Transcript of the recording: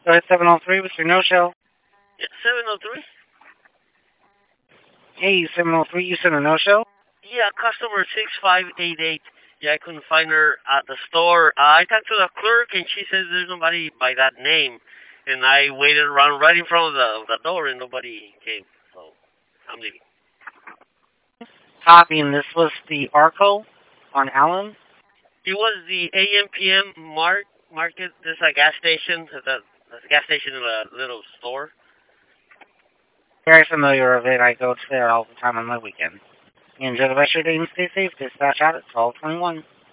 Go ahead, 703 with your no-show. Yeah, 703? Hey, 703, you sent a no-show? Yeah, customer 6588. Yeah, I couldn't find her at the store. I talked to the clerk, and she says there's nobody by that name. And I waited around right in front of the door, and nobody came. So, I'm leaving. Copy, and this was the Arco on Allen? It was the AM PM market. There's a gas station. There's a gas station in a little store. Very familiar with it. I go to there all the time on my weekend. Enjoy the rest of your day and stay safe. Dispatch out at 1221.